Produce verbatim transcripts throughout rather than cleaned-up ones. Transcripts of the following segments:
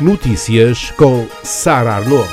Notícias com Sara Arnaud.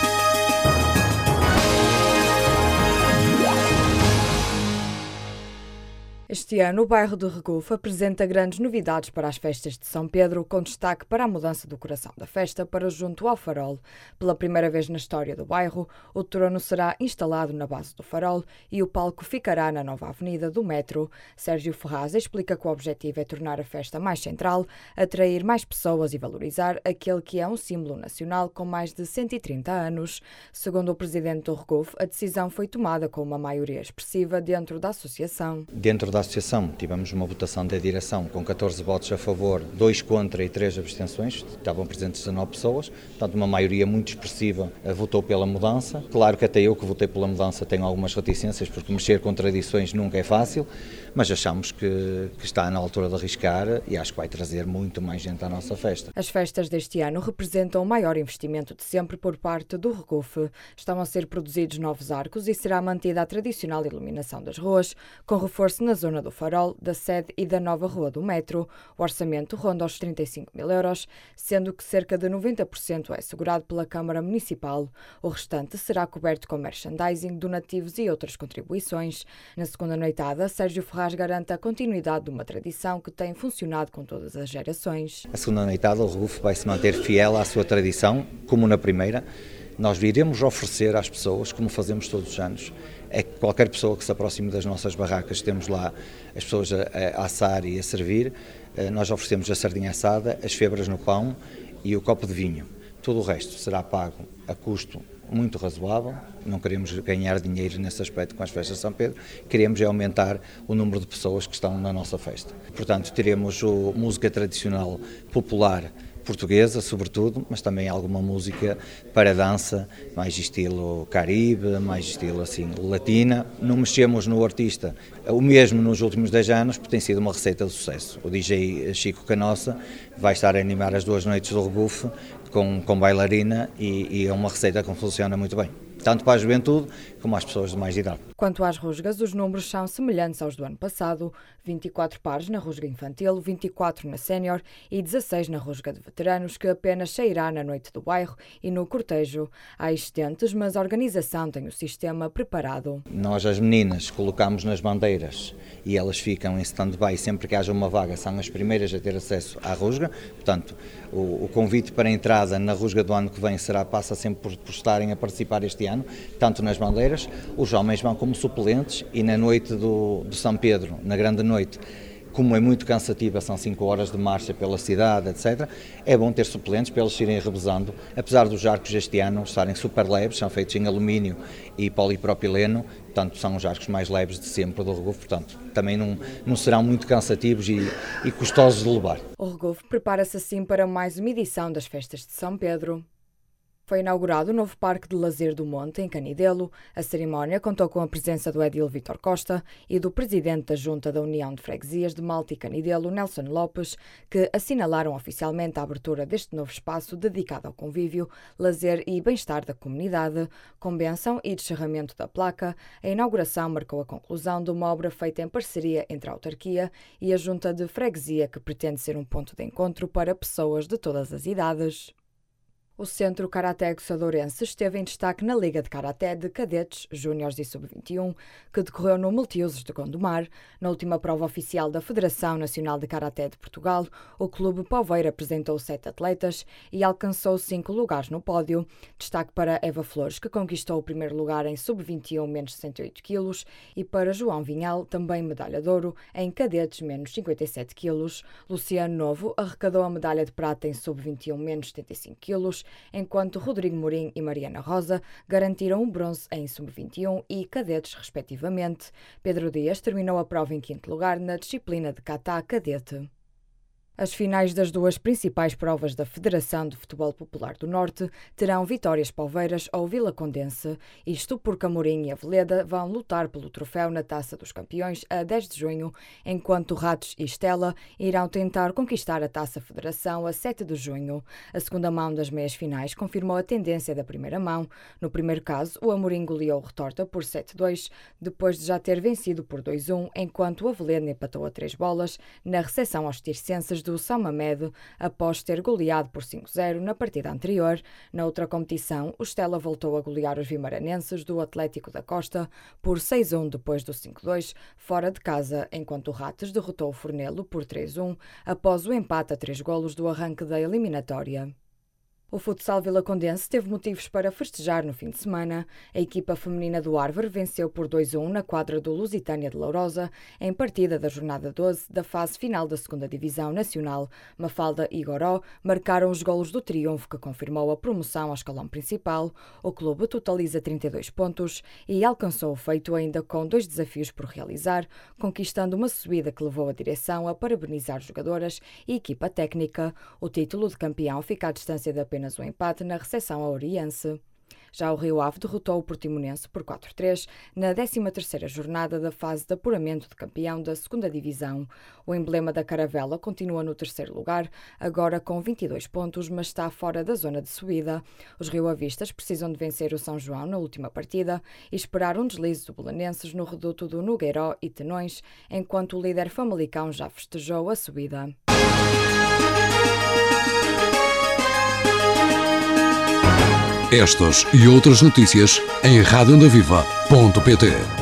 Este ano, o bairro de Regufe apresenta grandes novidades para as festas de São Pedro, com destaque para a mudança do coração da festa para junto ao farol. Pela primeira vez na história do bairro, o trono será instalado na base do farol e o palco ficará na nova avenida do metro. Sérgio Ferraz explica que o objetivo é tornar a festa mais central, atrair mais pessoas e valorizar aquele que é um símbolo nacional com mais de cento e trinta anos. Segundo o presidente do Regufe, a decisão foi tomada com uma maioria expressiva dentro da associação. Dentro da associação tivemos uma votação da direção com catorze votos a favor, dois contra e três abstenções, estavam presentes dezanove pessoas, portanto uma maioria muito expressiva votou pela mudança. Claro que até eu que votei pela mudança tenho algumas reticências, porque mexer com tradições nunca é fácil, mas achamos que, que está na altura de arriscar e acho que vai trazer muito mais gente à nossa festa. As festas deste ano representam o maior investimento de sempre por parte do Regufe. Estão a ser produzidos novos arcos e será mantida a tradicional iluminação das ruas, com reforço na zona do farol, da sede e da nova rua do metro. O orçamento ronda aos trinta e cinco mil euros, sendo que cerca de noventa por cento é assegurado pela Câmara Municipal. O restante será coberto com merchandising, donativos e outras contribuições. Na segunda noitada, Sérgio Ferraz garante a continuidade de uma tradição que tem funcionado com todas as gerações. A segunda noitada, o Regufe vai se manter fiel à sua tradição, como na primeira. Nós viremos oferecer às pessoas, como fazemos todos os anos, é que qualquer pessoa que se aproxime das nossas barracas, temos lá as pessoas a, a assar e a servir, nós oferecemos a sardinha assada, as febras no pão e o copo de vinho. Todo o resto será pago a custo muito razoável, não queremos ganhar dinheiro nesse aspecto com as festas de São Pedro, queremos é aumentar o número de pessoas que estão na nossa festa. Portanto, teremos o, música tradicional popular portuguesa, sobretudo, mas também alguma música para dança, mais estilo caribe, mais estilo assim latina. Não mexemos no artista, o mesmo nos últimos dez anos, porque tem sido uma receita de sucesso. O D J Chico Canossa vai estar a animar as duas noites do Regufe com, com bailarina e, e é uma receita que funciona muito bem, tanto para a juventude como às pessoas de mais idade. Quanto às rusgas, os números são semelhantes aos do ano passado, vinte e quatro pares na rusga infantil, vinte e quatro na sénior e dezasseis na rusga de veteranos, que apenas sairá na noite do bairro e no cortejo. Há existentes, mas a organização tem o sistema preparado. Nós, as meninas, colocamos nas bandeiras e elas ficam em stand-by sempre que haja uma vaga, são as primeiras a ter acesso à rusga, portanto, o, o convite para a entrada na rusga do ano que vem será, passa sempre por, por estarem a participar este ano, tanto nas bandeiras, os homens vão como suplentes e na noite do, do São Pedro, na grande noite, como é muito cansativa, são cinco horas de marcha pela cidade, etcétera, é bom ter suplentes para eles irem revezando, apesar dos arcos este ano estarem super leves, são feitos em alumínio e polipropileno, portanto são os arcos mais leves de sempre do Regufe, portanto também não, não serão muito cansativos e, e custosos de levar. O Regufe prepara-se assim para mais uma edição das festas de São Pedro. Foi inaugurado o novo Parque de Lazer do Monte, em Canidelo. A cerimónia contou com a presença do edil Vítor Costa e do presidente da Junta da União de Freguesias de Malta e Canidelo, Nelson Lopes, que assinalaram oficialmente a abertura deste novo espaço dedicado ao convívio, lazer e bem-estar da comunidade. Com bênção e descerramento da placa, a inauguração marcou a conclusão de uma obra feita em parceria entre a autarquia e a Junta de Freguesia, que pretende ser um ponto de encontro para pessoas de todas as idades. O Centro Karaté Guçadorense esteve em destaque na Liga de Karaté de Cadetes, Júniores e sub vinte e um, que decorreu no Multiusos de Gondomar. Na última prova oficial da Federação Nacional de Karaté de Portugal, o Clube Poveira apresentou sete atletas e alcançou cinco lugares no pódio. Destaque para Eva Flores, que conquistou o primeiro lugar em sub vinte e um menos sessenta e oito quilos, e para João Vinhal, também medalha de ouro, em Cadetes menos cinquenta e sete quilos. Luciano Novo arrecadou a medalha de prata em sub vinte e um menos setenta e cinco quilos, enquanto Rodrigo Mourinho e Mariana Rosa garantiram o bronze em sub vinte e um e cadetes, respectivamente. Pedro Dias terminou a prova em quinto lugar na disciplina de kata cadete. As finais das duas principais provas da Federação de Futebol Popular do Norte terão Vitórias Poveiras ou Vila Condense, isto porque Amorim e Aveleda vão lutar pelo troféu na Taça dos Campeões a dez de junho, enquanto Ratos e Estela irão tentar conquistar a Taça Federação a sete de junho. A segunda mão das meias finais confirmou a tendência da primeira mão. No primeiro caso, o Amorim goleou o Retorta por sete a dois, depois de já ter vencido por dois a um, enquanto o Aveleda empatou a três bolas na recepção aos tircenses do do São Mamede após ter goleado por cinco a zero na partida anterior. Na outra competição, o Stella voltou a golear os vimaranenses do Atlético da Costa por seis a um depois do cinco a dois, fora de casa, enquanto o Rates derrotou o Fornelo por três a um após o empate a três golos do arranque da eliminatória. O futsal vilacondense teve motivos para festejar no fim de semana. A equipa feminina do Arver venceu por dois a um na quadra do Lusitânia de Lourosa, em partida da jornada doze da fase final da segunda Divisão Nacional. Mafalda e Goró marcaram os golos do triunfo que confirmou a promoção ao escalão principal. O clube totaliza trinta e dois pontos e alcançou o feito ainda com dois desafios por realizar, conquistando uma subida que levou a direção a parabenizar jogadoras e equipa técnica. O título de campeão fica à distância de apenas um empate na recepção ao Oriense. Já o Rio Ave derrotou o Portimonense por quatro a três na décima terceira jornada da fase de apuramento de campeão da segunda Divisão. O emblema da Caravela continua no terceiro lugar, agora com vinte e dois pontos, mas está fora da zona de subida. Os rioavistas precisam de vencer o São João na última partida e esperar um deslize do Belenenses no reduto do Nogueiró e Tenões, enquanto o líder Famalicão já festejou a subida. Estas e outras notícias em rádio onda viva ponto pt.